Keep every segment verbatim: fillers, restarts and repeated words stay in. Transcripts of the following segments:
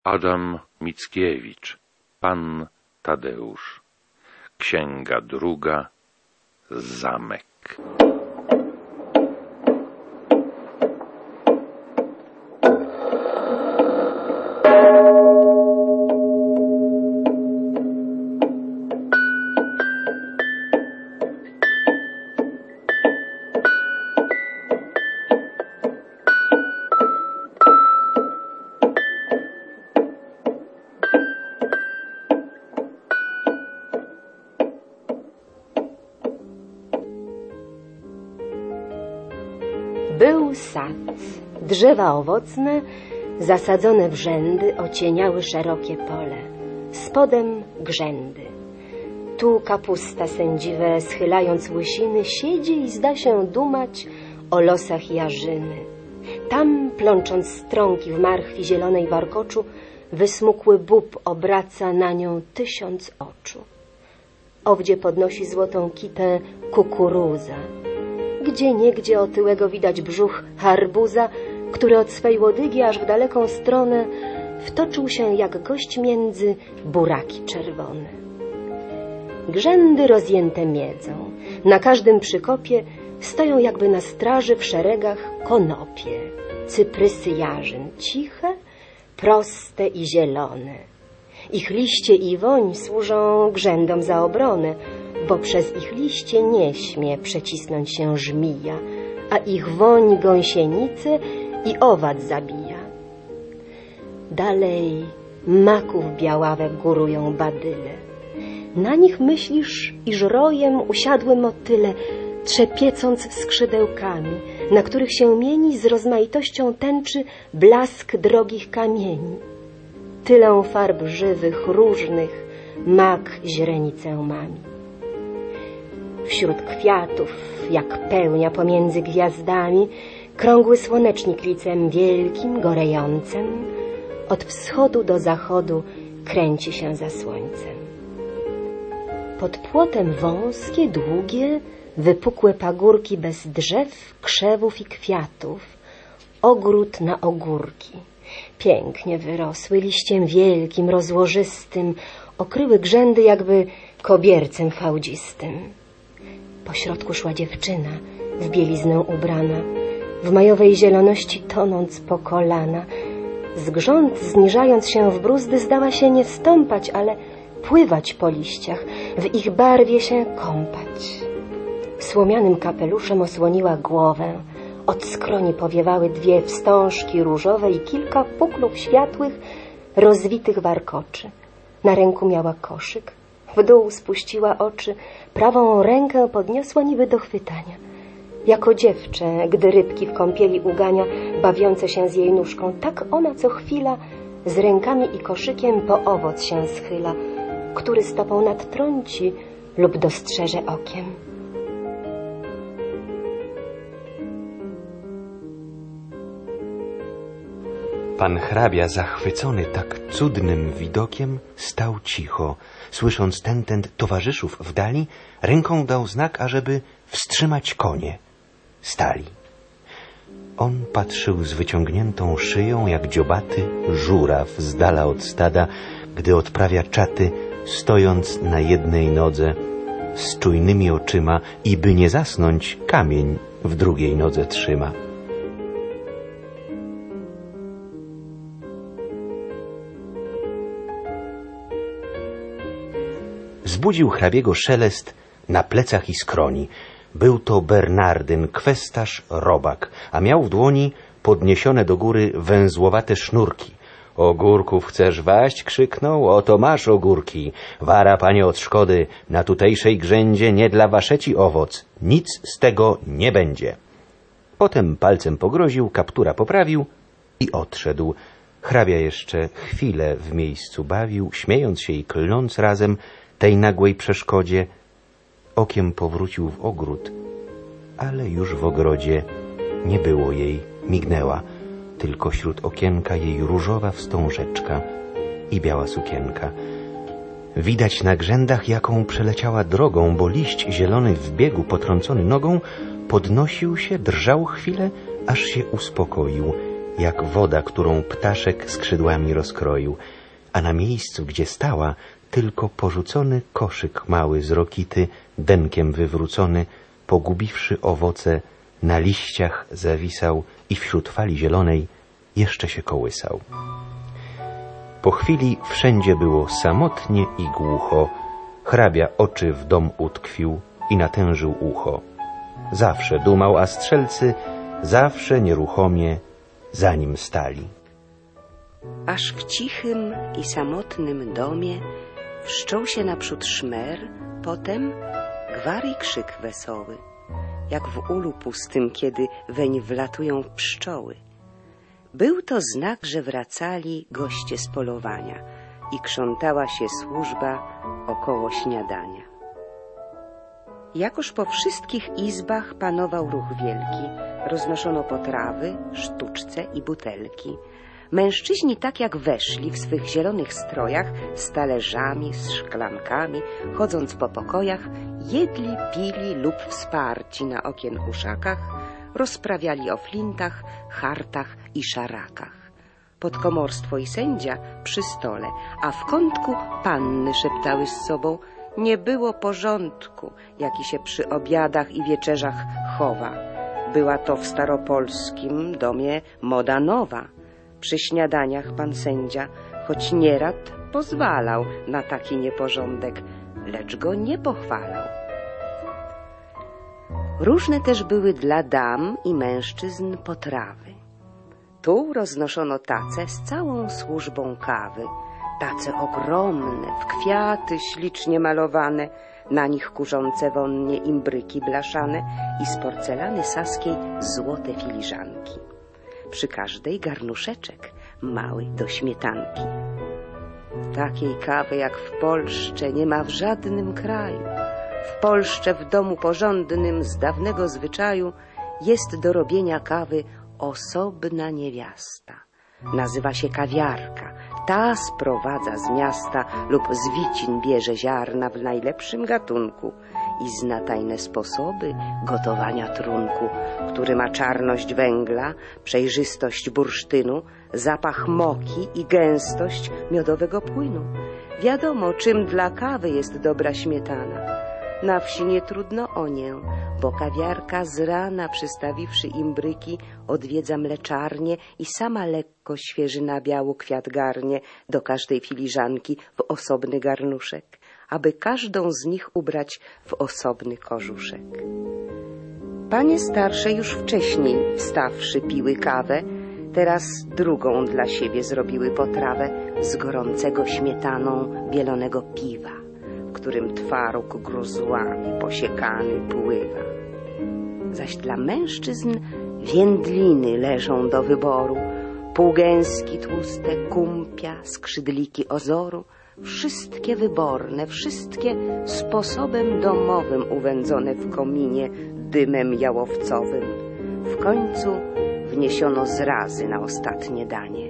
Adam Mickiewicz, Pan Tadeusz. Księga druga. Zamek. Był sad. Drzewa owocne, zasadzone w rzędy, ocieniały szerokie pole. Spodem grzędy. Tu kapusta sędziwe, schylając łysiny, siedzi i zda się dumać o losach jarzyny. Tam, plącząc strąki w marchwi zielonej warkoczu, wysmukły bób obraca na nią tysiąc oczu. Owdzie podnosi złotą kitę kukuruza. Gdzie niegdzie otyłego widać brzuch harbuza, który od swej łodygi aż w daleką stronę wtoczył się jak gość między buraki czerwone. Grzędy rozjęte miedzą. Na każdym przykopie stoją jakby na straży w szeregach konopie, cyprysy jarzyn, ciche, proste i zielone. Ich liście i woń służą grzędom za obronę, bo przez ich liście nie śmie przecisnąć się żmija, a ich woń gąsienice i owad zabija. Dalej maków białawe górują badyle. Na nich myślisz, iż rojem usiadły motyle, trzepiecąc skrzydełkami, na których się mieni z rozmaitością tęczy blask drogich kamieni. Tylę farb żywych, różnych, mak źrenicę mami. Wśród kwiatów, jak pełnia pomiędzy gwiazdami, krągły słonecznik licem wielkim, gorejącym, od wschodu do zachodu kręci się za słońcem. Pod płotem wąskie, długie, wypukłe pagórki bez drzew, krzewów i kwiatów, ogród na ogórki. Pięknie wyrosły, liściem wielkim, rozłożystym, okryły grzędy jakby kobiercem fałdzistym. Po środku szła dziewczyna, w bieliznę ubrana, w majowej zieloności tonąc po kolana. Z grząd, zniżając się w bruzdy, zdała się nie stąpać, ale pływać po liściach, w ich barwie się kąpać. Słomianym kapeluszem osłoniła głowę, od skroni powiewały dwie wstążki różowe i kilka puklów światłych, rozwitych warkoczy. Na ręku miała koszyk, w dół spuściła oczy, prawą rękę podniosła niby do chwytania. Jako dziewczę, gdy rybki w kąpieli ugania, bawiące się z jej nóżką, tak ona co chwila z rękami i koszykiem po owoc się schyla, który stopą nadtrąci lub dostrzeże okiem. Pan hrabia, zachwycony tak cudnym widokiem, stał cicho. Słysząc tentent towarzyszów w dali, ręką dał znak, ażeby wstrzymać konie. Stali. On patrzył z wyciągniętą szyją, jak dziobaty żuraw z dala od stada, gdy odprawia czaty, stojąc na jednej nodze, z czujnymi oczyma i by nie zasnąć, kamień w drugiej nodze trzyma. Zbudził hrabiego szelest na plecach i skroni. Był to Bernardyn, kwestarz, robak, a miał w dłoni podniesione do góry węzłowate sznurki. Ogórków chcesz waść? Krzyknął. Oto masz ogórki. Wara, panie, od szkody. Na tutejszej grzędzie nie dla waszeci owoc. Nic z tego nie będzie. Potem palcem pogroził, kaptura poprawił i odszedł. Hrabia jeszcze chwilę w miejscu bawił, śmiejąc się i klnąc razem tej nagłej przeszkodzie. Okiem powrócił w ogród, ale już w ogrodzie nie było jej, mignęła, tylko śród okienka jej różowa wstążeczka i biała sukienka. Widać na grzędach, jaką przeleciała drogą, bo liść zielony w biegu potrącony nogą podnosił się, drżał chwilę, aż się uspokoił, jak woda, którą ptaszek skrzydłami rozkroił, a na miejscu, gdzie stała, tylko porzucony koszyk mały z rokity, denkiem wywrócony, pogubiwszy owoce, na liściach zawisał i wśród fali zielonej jeszcze się kołysał. Po chwili wszędzie było samotnie i głucho, hrabia oczy w dom utkwił i natężył ucho. Zawsze dumał, a strzelcy zawsze nieruchomie za nim stali. Aż w cichym i samotnym domie wszczął się naprzód szmer, potem gwar i krzyk wesoły, jak w ulu pustym, kiedy weń wlatują pszczoły. Był to znak, że wracali goście z polowania i krzątała się służba około śniadania. Jakoż po wszystkich izbach panował ruch wielki, roznoszono potrawy, sztuczce i butelki. Mężczyźni tak jak weszli w swych zielonych strojach, z talerzami, z szklankami, chodząc po pokojach, jedli, pili lub wsparci na okien uszakach, rozprawiali o flintach, hartach i szarakach. Podkomorstwo i sędzia przy stole, a w kątku panny szeptały z sobą. Nie było porządku, jaki się przy obiadach i wieczerzach chowa. Była to w staropolskim domie moda nowa. Przy śniadaniach pan sędzia, choć nierad pozwalał na taki nieporządek, lecz go nie pochwalał. Różne też były dla dam i mężczyzn potrawy. Tu roznoszono tace z całą służbą kawy. Tace ogromne, w kwiaty ślicznie malowane, na nich kurzące wonnie imbryki blaszane i z porcelany saskiej złote filiżanki. Przy każdej garnuszeczek mały do śmietanki. Takiej kawy jak w Polsce nie ma w żadnym kraju. W Polsce w domu porządnym z dawnego zwyczaju jest do robienia kawy osobna niewiasta. Nazywa się kawiarka. Ta sprowadza z miasta lub z wicin bierze ziarna w najlepszym gatunku i zna tajne sposoby gotowania trunku, który ma czarność węgla, przejrzystość bursztynu, zapach moki i gęstość miodowego płynu. Wiadomo, czym dla kawy jest dobra śmietana. Na wsi nie trudno o nię, bo kawiarka z rana, przystawiwszy imbryki, odwiedza mleczarnię i sama lekko świeży na biało kwiat garnie do każdej filiżanki w osobny garnuszek, aby każdą z nich ubrać w osobny kożuszek. Panie starsze już wcześniej wstawszy piły kawę, teraz drugą dla siebie zrobiły potrawę z gorącego śmietaną bielonego piwa, w którym twaróg gruzłami posiekany pływa. Zaś dla mężczyzn wędliny leżą do wyboru, półgęski tłuste, kumpia, skrzydliki ozoru, wszystkie wyborne, wszystkie sposobem domowym uwędzone w kominie dymem jałowcowym. W końcu wniesiono zrazy na ostatnie danie.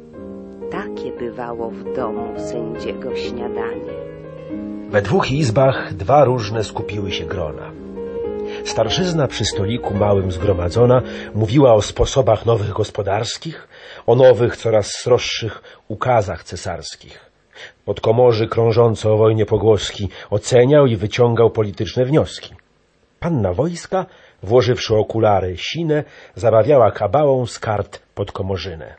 Takie bywało w domu sędziego śniadanie. We dwóch izbach dwa różne skupiły się grona. Starszyzna przy stoliku małym zgromadzona mówiła o sposobach nowych gospodarskich, o nowych, coraz sroższych ukazach cesarskich. Podkomorzy krążący o wojnie pogłoski oceniał i wyciągał polityczne wnioski. Panna wojska, włożywszy okulary sine, zabawiała kabałą z kart podkomorzynę.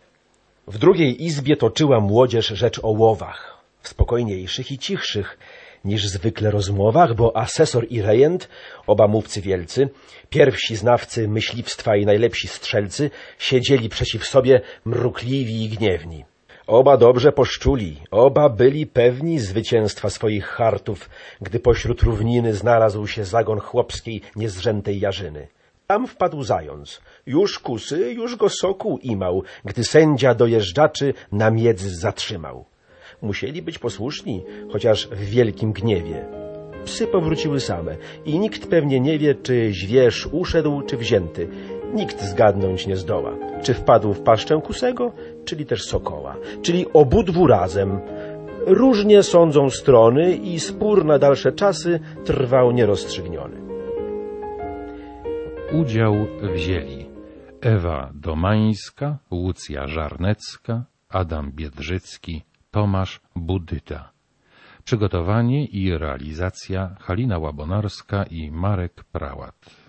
W drugiej izbie toczyła młodzież rzecz o łowach, w spokojniejszych i cichszych niż zwykle rozmowach, bo asesor i rejent, oba mówcy wielcy, pierwsi znawcy myśliwstwa i najlepsi strzelcy, siedzieli przeciw sobie mrukliwi i gniewni. Oba dobrze poszczuli, oba byli pewni zwycięstwa swoich hartów, gdy pośród równiny znalazł się zagon chłopskiej niezrzętej jarzyny. Tam wpadł zając, już kusy, już go sokół imał, gdy sędzia dojeżdżaczy na miedz zatrzymał. Musieli być posłuszni, chociaż w wielkim gniewie. Psy powróciły same i nikt pewnie nie wie, czy zwierz uszedł, czy wzięty. Nikt zgadnąć nie zdoła, czy wpadł w paszczę kusego, czyli też sokoła, czyli obudwu razem. Różnie sądzą strony i spór na dalsze czasy trwał nierozstrzygniony. Udział wzięli Ewa Domańska, Łucja Żarnecka, Adam Biedrzycki, Tomasz Budyta. Przygotowanie i realizacja Halina Łabonarska i Marek Prałat.